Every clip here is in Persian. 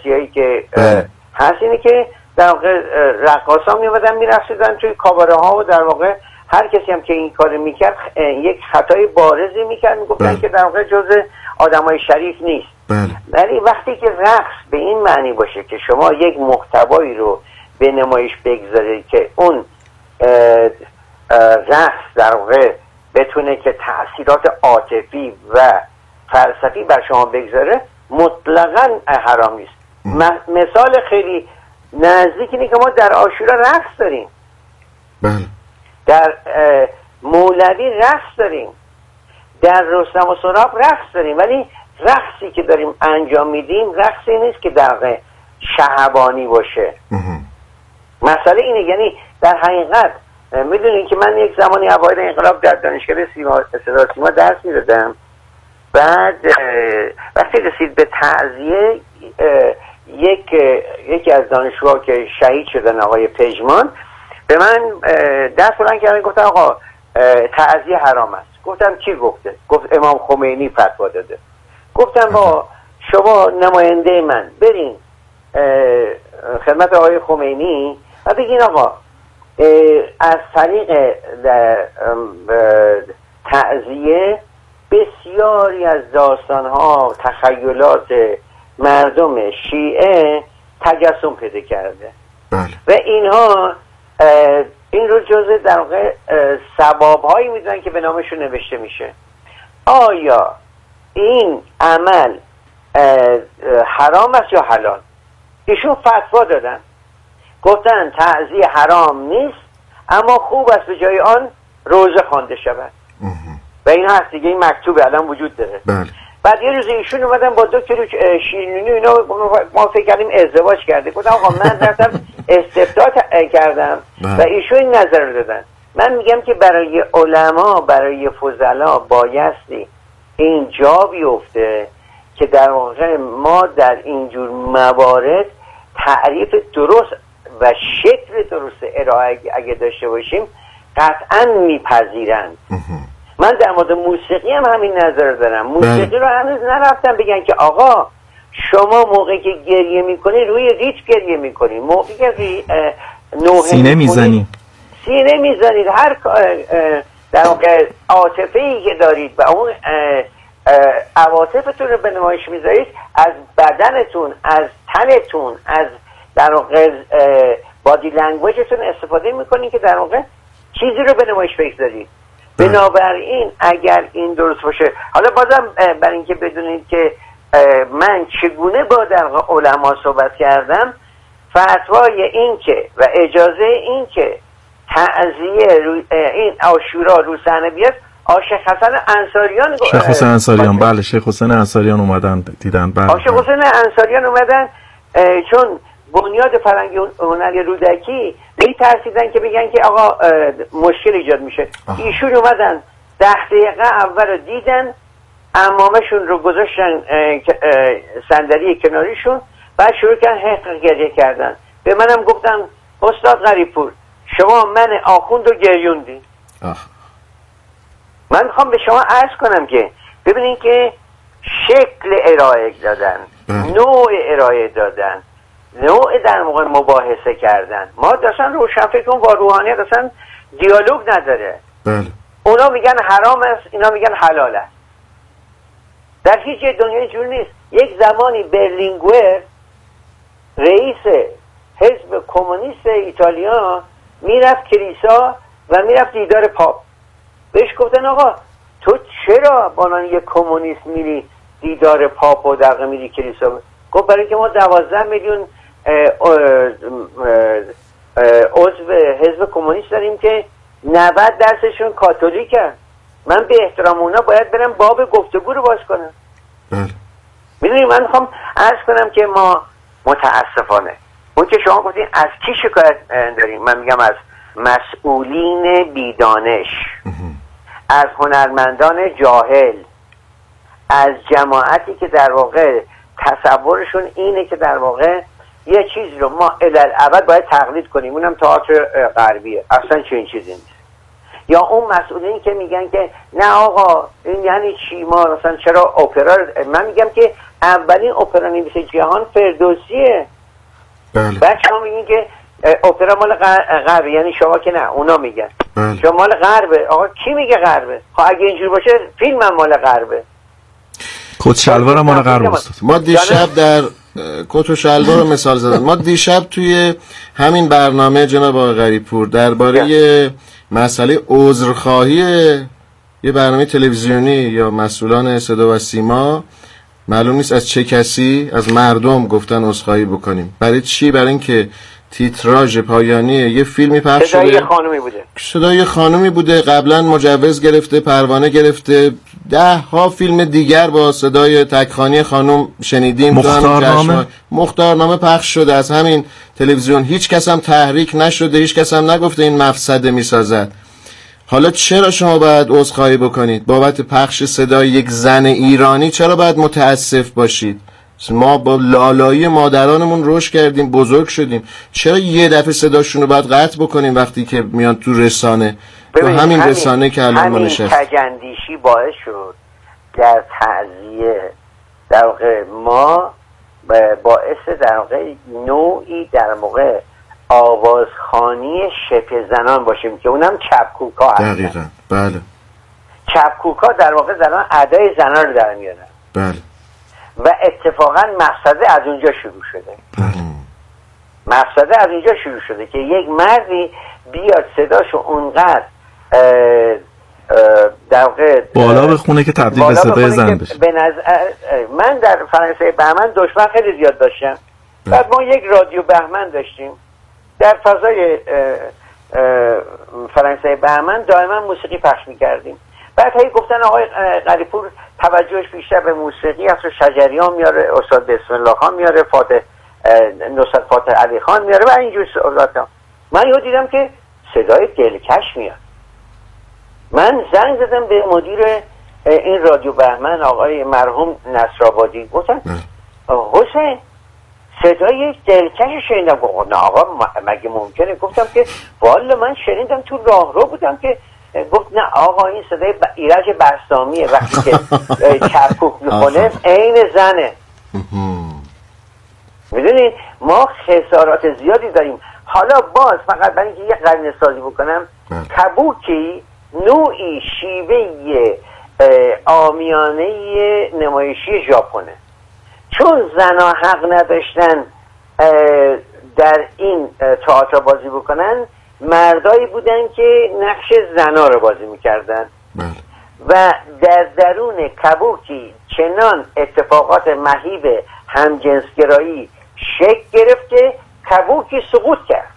هایی که هست اینه که در واقع رقاصا میومدن میرقصیدن توی کاباره ها و در واقع هر کسی هم که این کار میکرد یک خطای بارزی میکرد، میگفتن که در واقع جزء آدمای شریف نیست. ولی وقتی که رقص به این معنی باشه که شما یک محتوایی رو به نمایش بگذارید که اون رقص در واقع بتونه که تأثیرات عاطفی و فلسفی بر شما بگذاره، مطلقاً حرام نیست. مثال خیلی نزدیک اینه که ما در عاشورا رقص داریم، در مولوی رقص داریم، در رستم و سهراب رقص داریم، ولی رقصی که داریم انجام میدیم رقصی نیست که در واقع شهوانی باشه. مسئله اینه، یعنی در حقیقت میدونین که من یک زمانی اوایل انقلاب در دانشگاه صدا سیما درس میدادم. بعد وقتی رسید به تعزیه یکی از دانشجوها که شهید شدن آقای پژمان به من دست بلند کردن، گفتن آقا تعزیه حرام است. گفتم کی گفته؟ گفت امام خمینی فتوا داده. گفتم با شما نماینده من برین خدمت آقای خمینی و بگین آقا از طریق تعزیه بسیاری از داستانها تخیلات مردم شیعه تجسم پیدا کرده و اینها این رو جزء در واقع ثواب‌هایی میدونن که به نامشون نوشته میشه. آیا این عمل حرام است یا حلال؟ ایشون فتوا دادن، گفتن تعزیه حرام نیست اما خوب است به جای آن روزه خوانده شود و این هست دیگه، این مکتوب الان وجود داره. بعد یه روز ایشون اومدن با دکتر شیرینی اینا، ما فکر کردیم ازدواج کرده. گفتم آقا من رفتم استفتاء کردم و ایشون این نظر رو دادن. من میگم که برای علما، برای فضلا بایستی این جا بیفته که در واقع ما در اینجور موارد تعریف درست و شکل درست ارائه اگه داشته باشیم قطعا میپذیرند. من در مورد موسیقی هم همین نظر دارم. موسیقی رو هنوز نرفتم بگن که آقا شما موقعی که گریه میکنی روی ریتم گریه میکنی، موقعی که سینه میزنید هر در واقع عاطفه‌ای که دارید و اون عواطفتون رو به نمایش میذارید، از بدنتون، از تنتون، از در واقع بادی لنگویجتون استفاده میکنید که در واقع چیزی رو به نمایش بگذارید. بنابراین اگر این درست باشه، حالا بازم برای اینکه بدونید که من چگونه با در علما صحبت کردم، فتوای این که و اجازه این که تعزیه این عاشورا رو صحنه بیاد شیخ حسن انصاریان، شیخ حسن انصاریان، بله شیخ حسن انصاریان اومدن دیدن. بله شیخ حسن انصاریان اومدن چون بنیاد فرهنگ هنری رودکی می‌ترسیدن که بگن که آقا مشکل ایجاد میشه. ایشون اومدن 10 دقیقه اول رو دیدن، عمامشون رو گذاشتن صندلی کناریشون، بعد شروع کردن حق گریه کردن. به منم گفتن استاد غریب‌پور شما من آخوند رو گریوندی. من میخوام به شما عرض کنم که ببینید که شکل ارائه دادن، نوع ارائه دادن، نوع در موقع مباحثه کردن، ما اصلا روشنفکرون با روحانیت اصلا دیالوگ نداره. اونا میگن حرام است، اینا میگن حلال است. در هیچ جای دنیا جور نیست. یک زمانی برلینگور رئیس حزب کمونیست ایتالیا میرفت کلیسا و میرفت دیدار پاپ. بهش گفتن آقا تو چرا بانان یک کمونیست میری دیدار پاپ و دقیقه میری کلیسا؟ گفت برای که ما 12 میلیون عضو حزب کمونیست داریم که 90% کاتولیکن. من به احترام اونا باید برم باب گفتگو رو باز کنم. میدونی من میخوام عرض کنم که ما متاسفانه اون که شما گفتین از کی شکایت داریم، من میگم از مسئولین بیدانش، از هنرمندان جاهل، از جماعتی که در واقع تصورشون اینه که در واقع یه چیز رو ما الالعبد باید تقلید کنیم، اونم تئاتر غربیه. اصلا چنین چیزی نیست. یا اون مسئولین که میگن که نه آقا این یعنی چی، ما مثلا چرا اپرا، من میگم که اولین اپرا نویس جهان فردوسیه. بله. بعد شما میگین که اپرا مال غربه، یعنی شما که نه، اونا میگن بله. شما مال غربه. آقا کی میگه غربه؟ خب اگه اینجور باشه فیلم هم مال غربه. کت شلوار مال غرب است. ما دیشب در کت و شلوار رو مثال زدن. ما دیشب توی همین برنامه جناب آقای غریب‌پور درباره مسئله عذرخواهی یه برنامه تلویزیونی یا مسئولان صدا و سیما، معلوم نیست از چه کسی، از مردم گفتن عذرخواهی بکنیم. برای چی؟ برای اینکه تیتراژ پایانی یه فیلمی پخش شده، صدای خانومی بوده، قبلا مجوز گرفته، پروانه گرفته، 10 فیلم دیگر با صدای تکخانی خانم شنیدیم، مختارنامه پخش شده از همین تلویزیون. هیچ کس هم تحریک نشده، هیچ کس هم نگفته این مفسده میسازد. حالا چرا شما باید عذرخواهی بکنید بابت پخش صدای یک زن ایرانی؟ چرا باید متاسف باشید؟ ما با لالایی مادرانمون رشد کردیم، بزرگ شدیم، چرا یه دفعه صداشون رو باید قطع بکنیم وقتی که میان تو رسانه؟ تو همین رسانه که الان ما نشست، همین تجندیشی باعث شد در تعزیه در واقع ما باعث در واقع نوعی در موقع آوازخوانی شبه زنان باشیم که اونم چپکوکا هستن. دقیقاً. بله. چپکوکا در واقع زنان ادای زنان رو در میارن. بله. و اتفاقا مقصده از اونجا شروع شده. مقصده از اینجا شروع شده که یک مردی بیاد صداشو اونقدر در واقع بالا بخونه که تبدیل به صدای زن بشه. من در فرانسه بهمن دشمن خیلی زیاد داشتم. بعد ما یک رادیو بهمن داشتیم در فضای فرانسه بهمن، دائما موسیقی پخش میکردیم. بعد هی گفتن آقای غریب‌پور توجهش بیشتر به موسیقی است و شجریان میاره، استاد بسم الله خان میاره، نصرت فاتح علی خان میاره و اینجور سوالاتا. من یهو دیدم که صدای دلکش میاد. من زنگ زدم به مدیر این رادیو بهمن آقای مرحوم نصرآبادی، گفتم حسین صدای دلکش شنیدم. گفت نه آقا مگه ممکنه؟ گفتم که والا من شنیدم تو راهرو بودم که. گفت نه آقا این صدای ایرج بسطامیه، وقتی که چپکوک میکنه عین زنه. میدونید ما خسارات زیادی داریم. حالا باز فقط برای اینکه یک قرینه سازی بکنم، کبوکی نوعی شیوه عامیانه نمایشی ژاپنه، چون زنها حق نداشتن در این تئاتر بازی بکنن، مردایی بودن که نقش زنا رو بازی میکردن و در درون کبوکی چنان اتفاقات مهیب همجنسگرایی شکل گرفت که کبوکی سقوط کرد.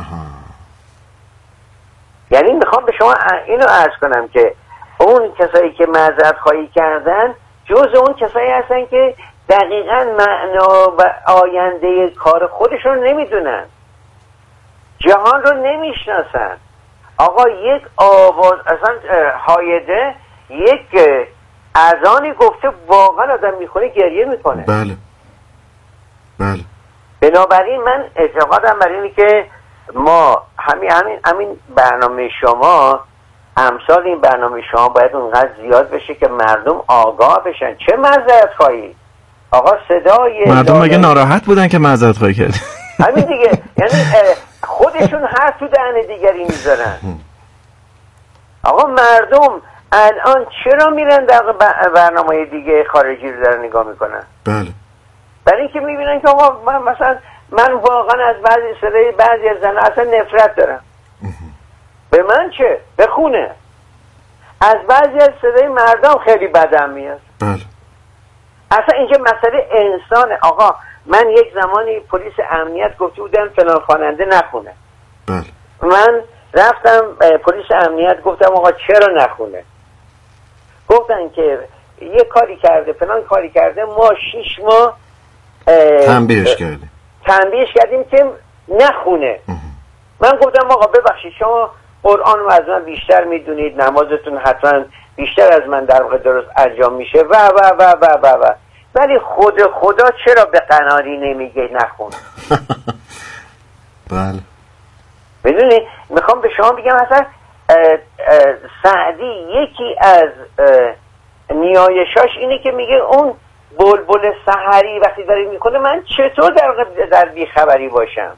یعنی میخوام به شما اینو عرض کنم که اون کسایی که معذرت خواهی کردن جز اون کسایی هستن که دقیقاً معنا و آینده کار خودشون نمیدونن، جهان رو نمیشناسن. آقا یک آواز اصلا هایده یک اذانی گفته واقعا آدم میخونه گریه میکنه. بله بله. بنابراین من اعتقادم بر اینه که ما همین برنامه شما، امثال این برنامه شما باید اونقدر زیاد بشه که مردم آگاه بشن. چه معذرت خواهی؟ آقا صدای مردم مگه ناراحت بودن که معذرت خواهی کردی؟ همین دیگه، یعنی خودشون هر تو دهن دیگری میذارن. آقا مردم الان چرا میرن در برنامه دیگه خارجی رو دارن نگاه میکنن؟ بله. برای اینکه میبینن که آقا من واقعا از بعضی از زنها اصلا نفرت دارم. به من چه؟ به خونه. از بعضی از صدای مردم خیلی بدم میاد. بله. اصلا اینجا مسئله انسانه. آقا من یک زمانی پلیس امنیت گفته بودم فلان خواننده نخونه. بله. من رفتم پلیس امنیت گفتم آقا چرا نخونه؟ گفتن که یه کاری کرده فلان کاری کرده، ما 6 ماه تنبیهش کردیم که نخونه. من گفتم آقا ببخشید شما قرآن رو از من بیشتر میدونید، نمازتون حتما بیشتر از من در واقع درست انجام میشه و و و و و و ولی خدا چرا به قناری نمیگه نخون؟ بله. بدونی میخوام به شما بگم اصلا سعدی یکی از نیایشاش اینه که میگه اون بلبل سحری وقتی داره میکنه من چطور در بیخبری باشم؟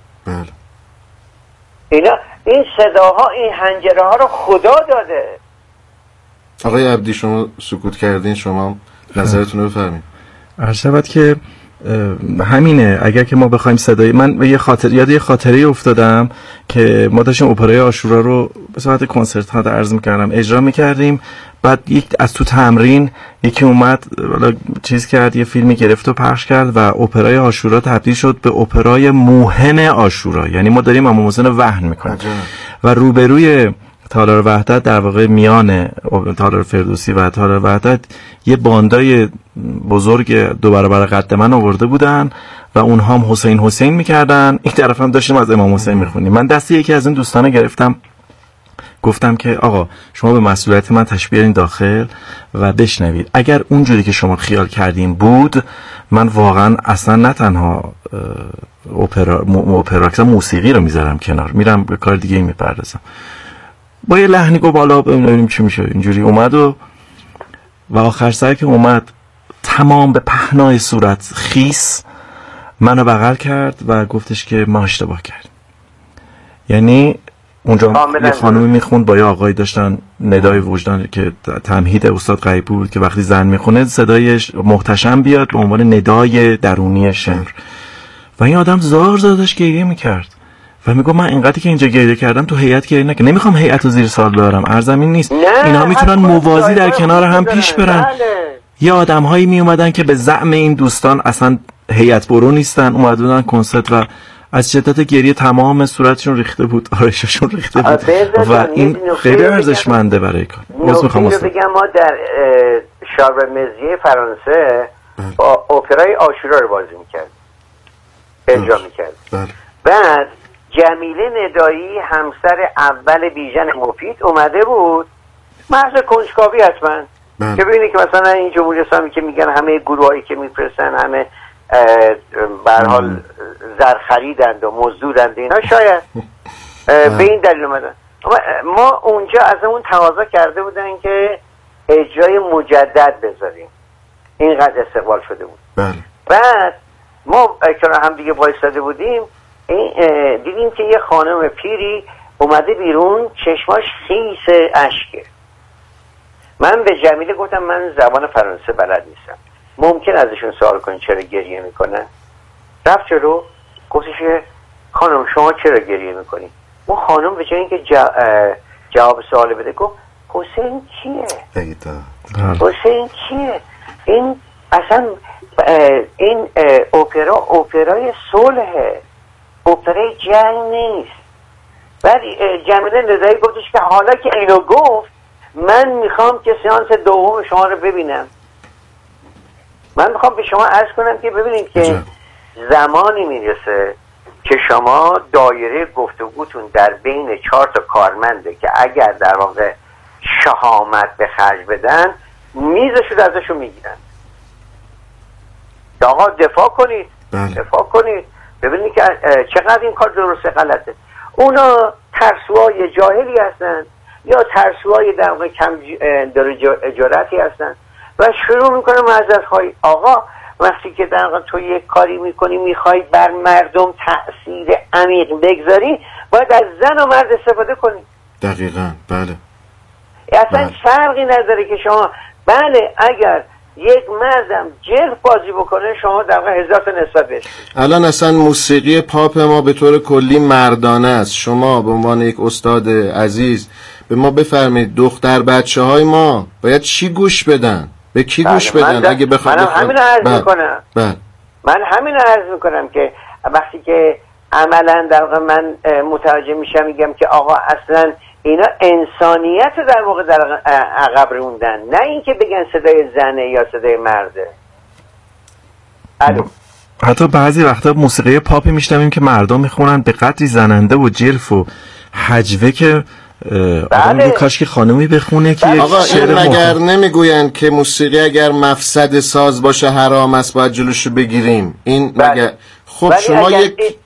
این صداها، این حنجره ها رو خدا داده. آقای عبدی شما سکوت کردین، شما نظرتون رو بفرمایید. عرض شود که همینه. اگر که ما بخوایم صدای من یاد یه خاطره افتادم که ما داشتیم اپرای عاشورا رو به صورت کنسرت ها عرض می‌کردم اجرا می‌کردیم. بعد از تو تمرین یکی اومد چیز کرد، یه فیلمی گرفت و پخش کرد و اپرای عاشورا تبدیل شد به اپرای موهن عاشورا. یعنی ما داریم امام حسین وهن می‌کنیم و روبروی تالار وحدت، در واقع میان تالار فردوسی و تالار وحدت یه باندای بزرگ 2 برابر قد من آورده بودن و اونها هم حسین میکردن. این طرف هم داشتیم از امام حسین میخونیم. من دست یکی از این دوستانه گرفتم، گفتم که آقا شما به مسئولیت من تشریف بیارین داخل و بشنوید. اگر اونجوری که شما خیال کردیم بود، من واقعا اصلا نه تنها اپرا موسیقی رو میذارم کنار، میرم به کار دیگه میپردازم. با یه لحنی گفت بالا ببینیم چی میشه. اینجوری اومد و آخر سر که اومد تمام به پهنای صورت خیس منو بغل کرد و گفتش که ما اشتباه کردیم. یعنی اونجا یه خانومی میخوند با یه آقایی داشتن ندای وجدان که تمهید استاد غیبی بود که وقتی زن میخونه صدای محتشم بیاد به عنوان ندای درونی شعر و این آدم زار داشت گریه میکرد و میگم من اینقدری که اینجا گریه کردم تو هیئت گریه نکنم. نمیخوام هیئت رو زیر سوال ببرم، عرضم این نیست. اینا میتونن موازی در کنار هم پیش برن. یه آدم‌هایی می اومدن که به زعم این دوستان اصلا هیئت برو نیستن، اومدن کنسرت و از شدت گریه تمام صورتشون ریخته بود، آرایششون ریخته بود و این خیلی ارزشمنده برای کار. میخوام بگم ما در شارل مزیه فرانسه با اپرای عاشورا رو بازی می‌کرد، اجرا می‌کرد. بعد جمیله ندایی همسر اول بیژن مفید اومده بود، محض کنجکاوی حتما که ببینی که مثلا این جمهوری اسلامی که میگن همه گروهایی که میفرستن همه به هر حال زر خریدند و مزدورند، اینا شاید به این دلیل اومدن. ما اونجا از اون تقاضا کرده بودن که اجرای مجدد بذاریم، اینقدر استقبال شده بود. بعد ما کنار هم دیگه وایساده بودیم، دیدیم که یه خانم پیری اومده بیرون، چشماش خیس اشکه. من به جمیله گفتم من زبان فرانسه بلد نیستم، ممکن ازشون سوال کنی چرا گریه میکنن؟ رفت جلو گفتش که خانم شما چرا گریه میکنی؟ اون خانم به جای اینکه جواب سوال بده گفت حسین کیه؟ حسین کیه؟ این اصلا این اپرای صلحه، اپرای جنگ نیست. بعد جمیله ندایی گفتش که حالا که اینو گفت من میخوام که سیانس دوم شما رو ببینم. من میخوام به شما عرض کنم که ببینید که زمانی میرسه که شما دایره گفتگوتون در بین 4 تا کارمنده که اگر در واقع شهامت به خرج بدن میزشون ازشون میگیرن. آقا دفاع کنید، دفاع کنید، ببینید که چقدر این کار درسته غلطه. اونا ترسوهای جاهلی هستن یا ترسوهای در واقع کم جرأتی هستن و شروع میکنه معذرت خواهی. آقا وقتی که در واقع تو یک کاری میکنی میخوای بر مردم تأثیر عمیق بگذاری، باید از زن و مرد استفاده کنی. دقیقاً بله. اصلا فرقی نداره که شما بله اگر یک مردم جلف بازی بکنه شما در واقع 1000 تا نسبت بهش. الان اصلا موسیقی پاپ ما به طور کلی مردانه است. شما به عنوان یک استاد عزیز به ما بفرمایید دختر بچه های ما باید چی گوش بدن؟ به کی گوش بدن؟ اگه بخوام من همین رو عرض میکنم. من همین رو عرض میکنم که وقتی که عملا در واقع من متوجه میشم میگم که آقا اصلا اینا انسانیت رو در واقع در عقب روندن، نه اینکه بگن صدای زنه یا صدای مرده. الو. حتی بعضی وقتا موسیقی پاپی میشنویم که مردم میخونن به قدری زننده و جلف و حجوه که آدم کاش که خانمی بخونه که آقا این مگر نمیگوین که موسیقی اگر مفسد ساز باشه حرام است باید جلوشو بگیریم؟ این مگر خب شما یک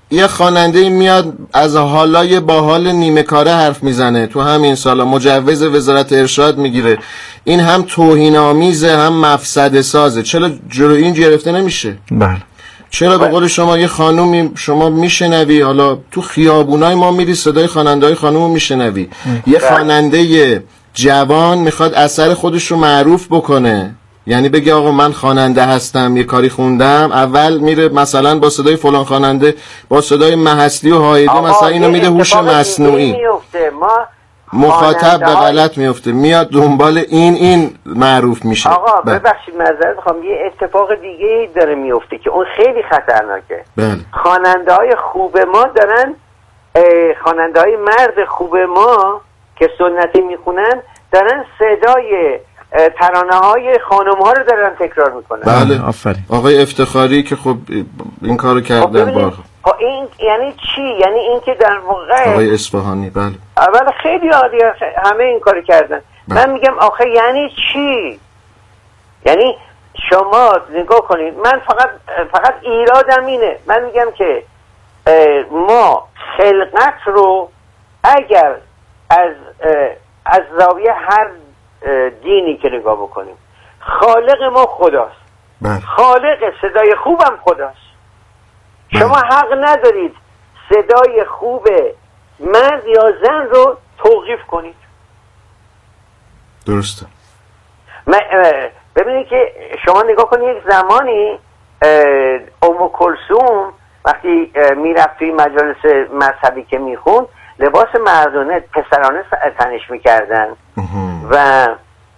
یه خواننده میاد از حالای باحال نیمه کاره حرف میزنه تو همین سالا، مجوز وزارت ارشاد میگیره، این هم توهین آمیزه هم مفسده سازه، چرا جلوی این گرفته نمیشه؟ بله. چرا به قول شما یه خانومی شما میشنوی، حالا تو خیابونای ما میری صدای خواننده‌های خانومو میشنوی، یه خواننده جوان میخواد اثر خودش رو معروف بکنه، یعنی بگه آقا من خواننده هستم، یه کاری خوندم، اول میره مثلا با صدای فلان خواننده، با صدای محصلی و هایده مثلا اینو میده هوش مصنوعی، مخاطب به غلط میفته، میاد دنبال این معروف میشه. آقا ببخشید معذرت میخوام، یه اتفاق دیگه داره میفته که اون خیلی خطرناکه. بله. خواننده های خوب ما دارن، خواننده های مرد خوب ما که سنتی میخونن دارن صدای ترانه های خانم ها رو دارن تکرار میکنن. بله آفرین. آقای افتخاری که خب این کارو کردن با این یعنی چی؟ یعنی این که در واقع آقای اصفهانی بله اول خیلی عالی همه این کارو کردن. من میگم آخه یعنی چی؟ یعنی شما نگاه کنید، من فقط ایرادم اینه، من میگم که ما خلقت رو اگر از زاویه هر دینی که نگاه بکنیم، خالق ما خداست. خالق صدای خوبم خداست. شما حق ندارید صدای خوب مرد یا زن رو توقیف کنید. درسته. ببینید که شما نگاه کنید، یک زمانی ام کلثوم وقتی میرفت توی مجالس مذهبی که میخوند، لباس مردانه پسرانه تنش میکردن و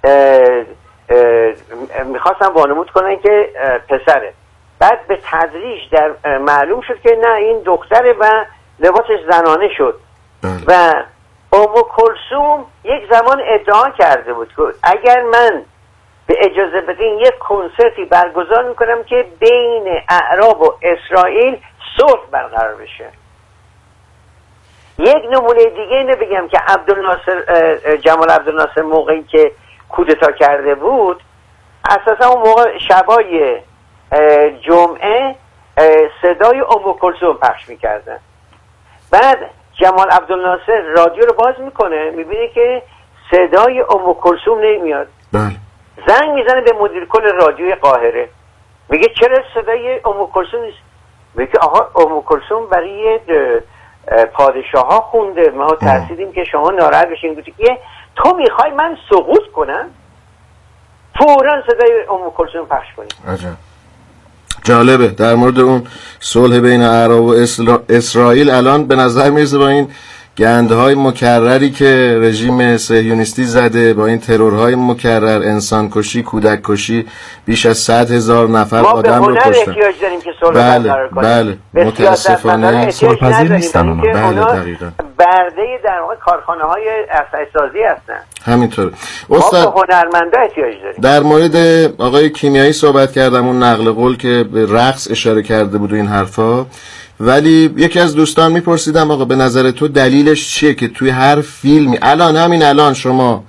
میخواستن وانمود کنن که پسره. بعد به تدریج در معلوم شد که نه این دختره و لباسش زنانه شد. و ام کلثوم یک زمان ادعا کرده بود که اگر من به اجازه بدین یک کنسرتی برگزار میکنم که بین اعراب و اسرائیل صلح برقرار بشه. یک نمونه دیگه اینو بگم که جمال عبدالناصر موقعی که کودتا کرده بود، اساسا اون موقع شبای جمعه صدای ام کلثوم پخش میکردن. بعد جمال عبدالناصر رادیو رو باز میکنه، میبینه که صدای ام کلثوم نمیاد. زنگ میزنه به مدیر کل رادیوی قاهره، میگه چرا صدای ام کلثوم نیست؟ میگه آها ام کلثوم برای پادشاه ها خونده، ما ترسیدیم که شما ناراحت بشین. گفت که تو میخوای من سقوط کنم؟ فوراً صدای ام کلثوم پخش کنیم. عجب. جالبه. در مورد اون صلح بین اعراب و اسرائیل الان به نظر میرسه با این گندهای مکرری که رژیم صهیونیستی زده، با این ترورهای مکرر، انسان کشی، کودک کشی، بیش از 100,000 نفر آدم رو کشتن. ما به احتیاج داریم که صلح برقرار کنیم. بله متاسفانه صلح‌پذیر نیستن اونا. بله دقیقاً. برده در واقع کارخانه‌های اساسازی هستن. همینطوره. استاد ما به هنرمندا احتیاج داریم. در مورد آقای کیمیایی صحبت کردم، اون نقل قول که به رقص اشاره کرده بود و این حرفا، ولی یکی از دوستان میپرسیدم آقا به نظر تو دلیلش چیه که توی هر فیلمی الان شما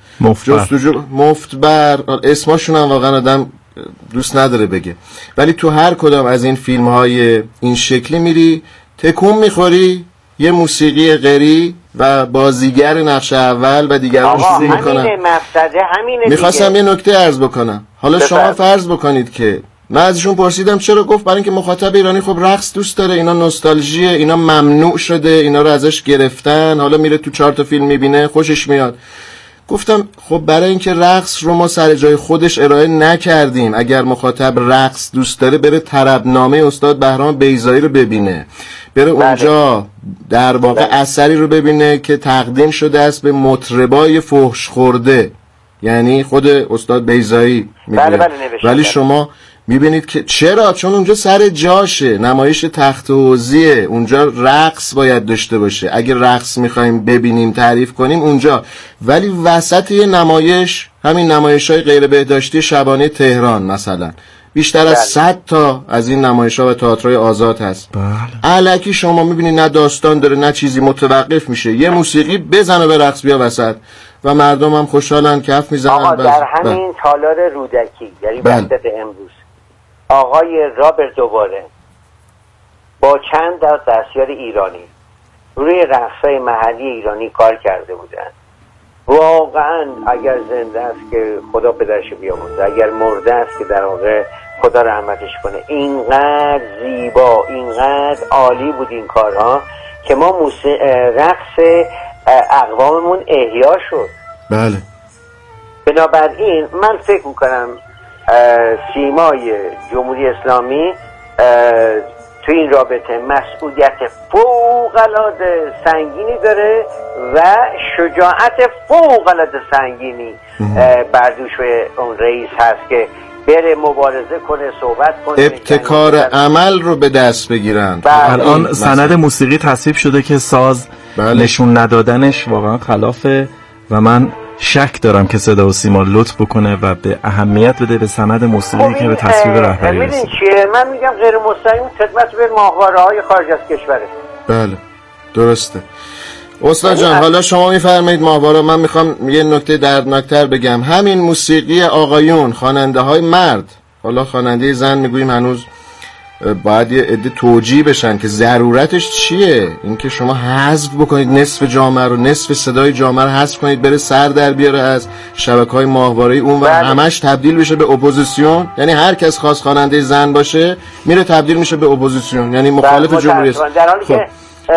مفتبر اسماشون هم واقعا آدم دوست نداره بگه، ولی تو هر کدام از این فیلم های این شکلی میری تکون میخوری، یه موسیقی غری و بازیگر نقش اول و دیگران شروع میکنن. همینه میخواستم یه نکته عرض بکنم. حالا شما فرض بکنید که من ازشون پرسیدم چرا، گفت برای اینکه مخاطب ایرانی خب رقص دوست داره، اینا نوستالژیه، اینا ممنوع شده، اینا رو ازش گرفتن، حالا میره تو 4 تا فیلم میبینه خوشش میاد. گفتم خب برای اینکه رقص رو ما سر جای خودش ارائه نکردیم، اگر مخاطب رقص دوست داره بره طربنامه استاد بهرام بیضایی رو ببینه، بره اونجا در واقع اثری رو ببینه که تقدیم شده است به مطربای فحش خورده، یعنی خود استاد بیضایی میگه. ولی شما میبینید که چرا؟ چون اونجا سر جاشه، نمایش تخت حوضیه، اونجا رقص باید داشته باشه. اگه رقص میخوایم ببینیم تعریف کنیم اونجا، ولی وسط یه نمایش، همین نمایش‌های غیر بهداشتی شبانه تهران مثلا، بیشتر از 100 تا از این نمایش‌ها و تئاترهای آزاد هست. الکی شما میبینید نه داستان داره نه چیزی، متوقف میشه، یه موسیقی بزنه به رقص بیا وسط و مردم هم خوشحالن، کف میزنن. آقا در همین تالار رودکی، یعنی وقت امروز، آقای رابرت دوباره با چند دستیار ایرانی روی رقص‌های محلی ایرانی کار کرده بودن. واقعا اگر زنده است که خدا پدرش بیامرزه، اگر مرده است که در واقع خدا رحمتش کنه. اینقدر زیبا، اینقدر عالی بود این کارها که ما رقص اقواممون احیا شد. بله. بنابراین من فکر میکنم سیمای جمهوری اسلامی تو این رابطه مسئولیت فوق‌العاده سنگینی داره و شجاعت فوق‌العاده سنگینی بر دوش اون رئیس هست که بره مبارزه کنه، صحبت کنه، ابتکار عمل رو به دست بگیرن. الان سند موسیقی تصویب شده که ساز نشون ندادنش واقعا خلافه و من شک دارم که صدا و سیما لطف بکنه و به اهمیت بده به سند موسیقی که به تصویب رهبری رسید. من میگم غیر مستقیم خدمت به ماهواره‌های خارج از کشوره. بله درسته. استاد جان حالا شما میفرمایید ماهواره، من میخوام یه نکته دردناکتر بگم. همین موسیقی آقایون، خواننده های مرد، حالا خواننده زن میگوییم هنوز باید یه عده توجیه بشن که ضرورتش چیه. اینکه شما حذف بکنید نصف جامعه رو، نصف صدای جامعه رو حذف کنید بره سر در بیاره از شبکه‌های ماهواره‌ای اون و همش تبدیل بشه به اپوزیسیون. یعنی هر کس خواست خواننده زن باشه میره تبدیل میشه به اپوزیسیون، یعنی مخالف جمهوری اسلامی. در حالی که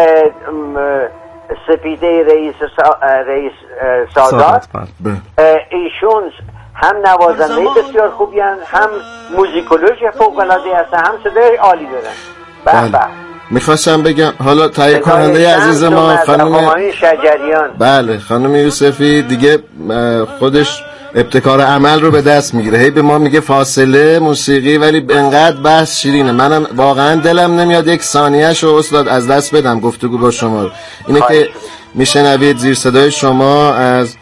سپیده رئیس سادات ایشون هم نوازنده بسیار خوبی هم موزیکولوژ فوق‌العاده هستن، هم صدای عالی دارن. بله. میخواستم بگم حالا تهیه کننده عزیز ما خانم شجریان، بله خانم یوسفی دیگه خودش ابتکار عمل رو به دست میگیره، هی به ما میگه فاصله موسیقی، ولی انقدر بحث شیرینه منم واقعا دلم نمیاد یک ثانیه‌شو استاد از دست بدم گفتگو با شما رو. اینه که میشنوید زیر صدای شما از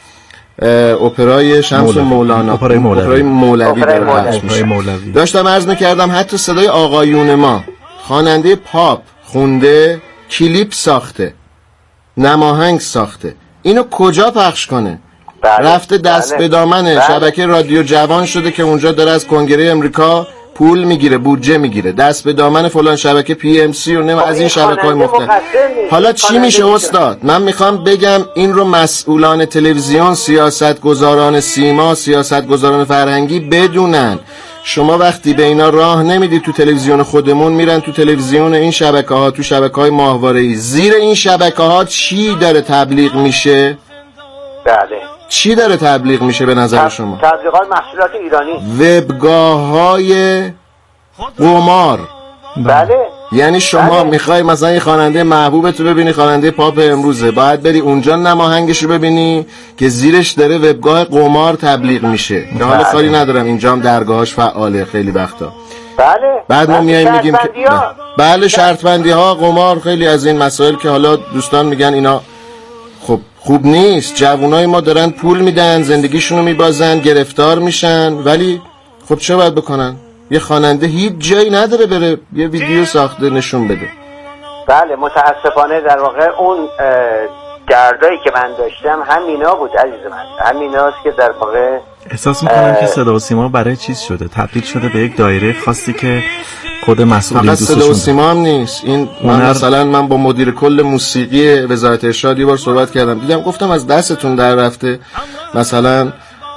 اپرای شمس و مولانا، اپرای مولوی داشتم عرض میکردم. حتی صدای آقایون ما، خواننده پاپ خونده، کلیپ ساخته، نماهنگ ساخته، اینو کجا پخش کنه؟ رفته دست به دامن شبکه رادیو جوان شده که اونجا داره از کنگره امریکا پول میگیره، بودجه میگیره، دست به دامن فلان شبکه PMC و از این شبکه‌های مختلف. حالا چی میشه استاد؟ من میخوام بگم این رو مسئولان تلویزیون، سیاستگزاران سیما، سیاستگزاران فرهنگی بدونن. شما وقتی به اینا راه نمیدید تو تلویزیون خودمون، میرن تو تلویزیون این شبکه‌ها، تو شبکه‌های ماهواره‌ای. زیر این شبکه‌ها چی داره تبلیغ میشه؟ بله. چی داره تبلیغ میشه به نظر شما؟ تبلیغات محصولات ایرانی، وبگاه‌های قمار. بله. یعنی شما میخوای مثلا یه خواننده محبوبت رو ببینی، خواننده پاپ امروزه، باید بری اونجا نماهنگش رو ببینی که زیرش داره وبگاه قمار تبلیغ میشه. که حالا کاری ندارم اینجا هم درگاهاش فعاله خیلی وقتا. بله. بعد ما میایم میگیم که بله شرط بندی ها، قمار، خیلی از این مسائل که حالا دوستان میگن اینا خب خوب نیست. جوانای ما دارن پول میدن، زندگیشونو میبازن، گرفتار میشن، ولی خب چه باید بکنن؟ یه خواننده هیچ جایی نداره بره یه ویدیو ساخته نشون بده. بله متاسفانه در واقع اون دردایی که من داشتم همینا بود عزیز من، همیناست که در واقع احساس میکنم که صدا و سیما برای چیز شده، تبدیل شده به یک دایره خاصی که خود مسئولین دوستشون. صدا و سیما هم نیست این. من با مدیر کل موسیقی وزارت ارشاد یه بار صحبت کردم، دیدم گفتم از دستتون در رفته. مثلا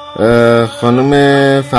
خانم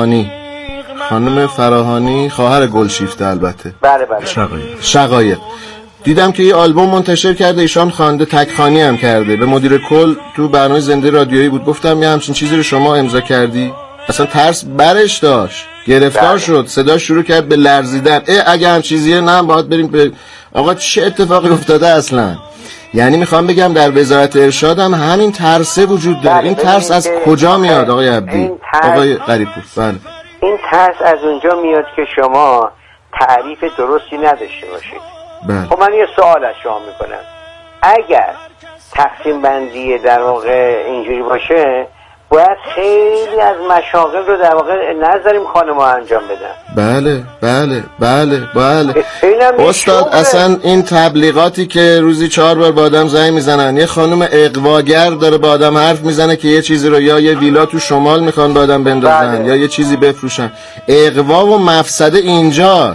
فراهانی خواهر گلشیفته البته، بله شقایق، دیدم که یه آلبوم منتشر کرده، ایشان خوانده، تکخوانی هم کرده. به مدیر کل تو برنامه زنده رادیویی بود، گفتم یه همچین چیزی رو شما امضا کردی؟ اصلا ترس برش داشت، گرفتار شد، صدا شروع کرد به لرزیدن. اگه هم چیزیه نه باید بریم به آقا چه اتفاقی افتاده اصلا. یعنی میخوام بگم در وزارت ارشاد هم همین ترسه وجود داره. این ترس از کجا میاد آقای عبدی، آقای غریب‌پور؟ بله این ترس از اونجا میاد که شما تعریف درستی نداشته باشید. خب من یه سوال از شما میکنم، اگر تقسیم بندی در واقع اینجوری باشه باید خیلی از مشاغل رو در واقع نذاریم خانم‌ها انجام بدن. بله استاد اصلا این تبلیغاتی که روزی 4 بار با آدم زنگ میزنن، یه خانم اغواگر داره با آدم حرف میزنه که یه چیزی رو یا یه ویلا تو شمال میخوان با آدم بندازن یا یه چیزی بفروشن. اغوا و مفسده اینجاست.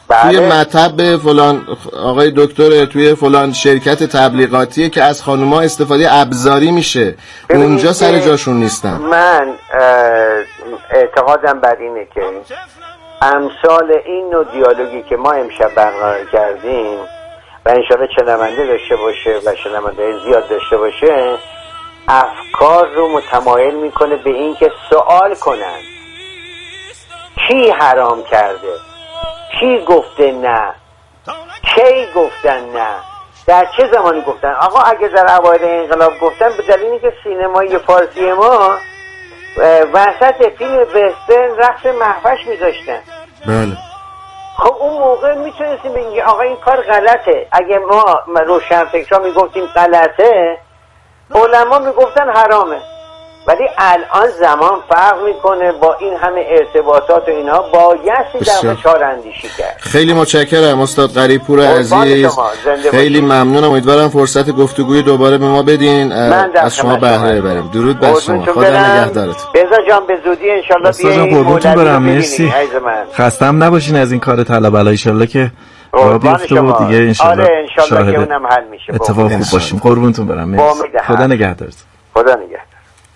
توی مطب فلان آقای دکتر، توی فلان شرکت تبلیغاتیه که از خانوما استفاده ابزاری میشه، اونجا سر جاشون نیستن. من اعتقادم بر اینه که امثال این نوع دیالوگی که ما امشب برقرار کردیم و انشاءالله شنونده داشته باشه و شنونده زیاد داشته باشه، افکار رو متمایل میکنه به این که سوال کنن کی حرام کرده، کی گفته نه، کی گفتن نه، در چه زمانی گفتن. آقا اگه در اوایل انقلاب گفتن به دلیل اینکه سینمای فارسی ما وسط فیلم وسترن رقص مهوش میذاشتن. بله. خب اون موقع میتونستیم بگیم آقا این کار غلطه. اگه ما روشنفکرا میگفتیم غلطه، علما میگفتن حرامه. ولی الان زمان فرق میکنه، با این همه ارتباطات و اینها بایستی در فشار اندیشی کرد. خیلی متشکرم استاد غریب‌پور عزیز، خیلی ممنونم. امیدوارم فرصت گفتگوی دوباره به ما بدین، از شما بهره ببریم. درود بر شما، خدا نگهدارت. بذار جان به زودی ان شاء الله بیاین. قربونتون برم، مرسی. خستم نباشین از این کار طلب‌الا، ان شاء الله که راه بیفته و دیگه ان شاء الله که اونم حل میشه. اتفاق خوب باشیم. قربونتون برم، مرسی. خدا نگهدارت. خدا نگهدار.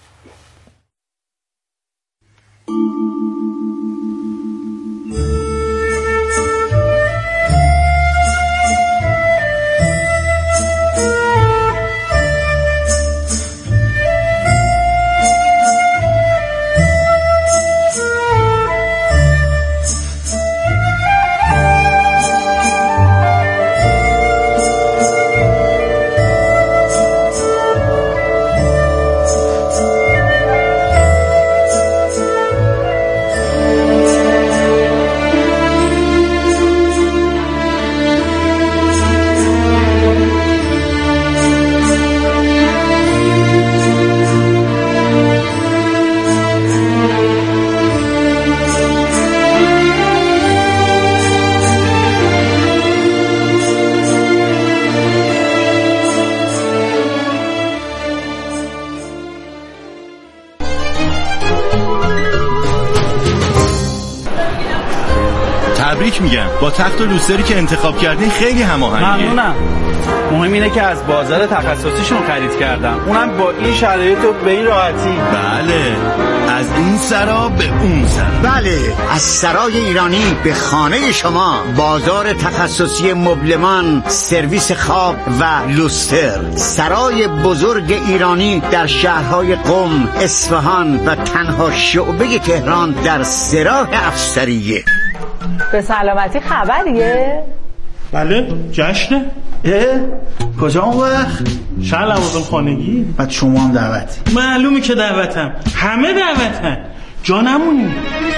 میگم با تخت و لوستری که انتخاب کردین خیلی هماهنگه. ممنونم. مهم اینه که از بازار تخصصیشون خرید کردم، اونم با این شرایط و به این راحتی. بله، از این سرا به اون سرا. بله، از سرای ایرانی به خانه شما. بازار تخصصی مبلمان، سرویس خواب و لوستر. سرای بزرگ ایرانی در شهرهای قم، اصفهان و تنها شعبه تهران در سراح افسریه. به سلامتی خبریه؟ بله، جشنه. کجا اون وقت؟ شهر لوازم خانگی. بعد شما هم دعوتی؟ معلومه که دعوتم، همه دعوتن، جا نمونی.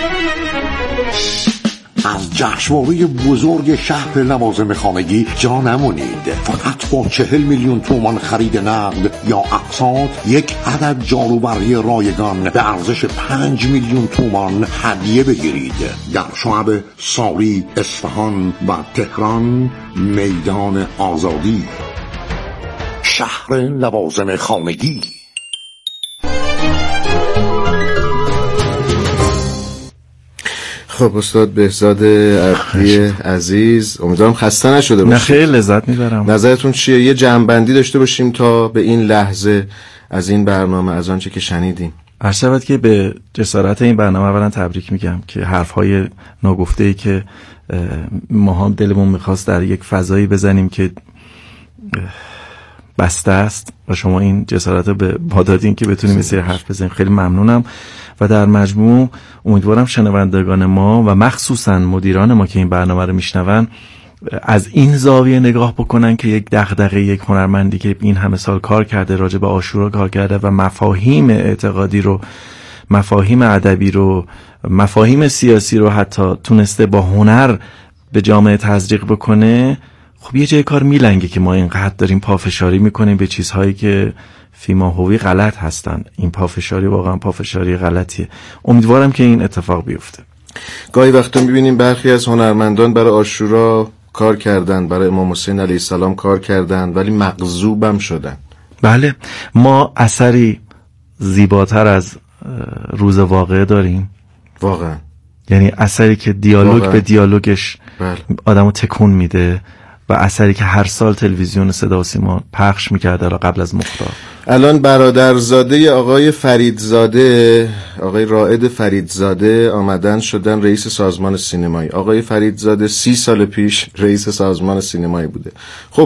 از جشنواره بزرگ شهر لوازم خانگی جا نمونید. فقط با 40 میلیون تومان خرید نقد یا اقساط یک عدد جاروبرقی رایگان به ارزش 5 میلیون تومان هدیه بگیرید. در شعب ساری، اصفهان و تهران، میدان آزادی. شهر لوازم خانگی. خب استاد بهزاد عبدی عزیز، امیدوارم خسته نشده باشید. نه خیلی لذت میبرم. نظرتون چیه؟ یه جمع‌بندی داشته باشیم تا به این لحظه از این برنامه، از آنچه که شنیدیم. عرض شود که به جسارت این برنامه اولا تبریک میگم که حرفهای ناگفته‌ای که ما هم دلمون میخواست در یک فضایی بزنیم که بسته است و شما این جسارت رو به ما دادین که بتونیم این سری حرف بزنیم. خیلی ممنونم و در مجموع امیدوارم شنوندگان ما و مخصوصا مدیران ما که این برنامه رو میشنون از این زاویه نگاه بکنن که یک دغدغه یک هنرمندی که این همه سال کار کرده، راجع به عاشورا کار کرده و مفاهیم اعتقادی رو، مفاهیم ادبی رو، مفاهیم سیاسی رو حتی تونسته با هنر به جامعه تزریق بکنه، خب یه جای کار میلنگه که ما اینقدر داریم پافشاری میکنیم به چیزهایی که فیماهوی غلط هستن. این پافشاری واقعا پافشاری غلطیه. امیدوارم که این اتفاق بیفته. گاهی وقتا میبینیم برخی از هنرمندان برای عاشورا کار کردن، برای امام حسین علیه السلام کار کردن، ولی مغضوبم شدن. بله، ما اثری زیباتر از روز واقعه داریم؟ واقعا یعنی اثری که دیالوگ به دیالوگش بله. آدمو تکون میده و اثری که هر سال تلویزیون صدا و سیما پخش میکرده قبل از مختار. الان برادرزاده آقای فریدزاده، آقای رائد فریدزاده آمدن شدن رئیس سازمان سینمایی. آقای فریدزاده 30 سال پیش رئیس سازمان سینمایی بوده. خب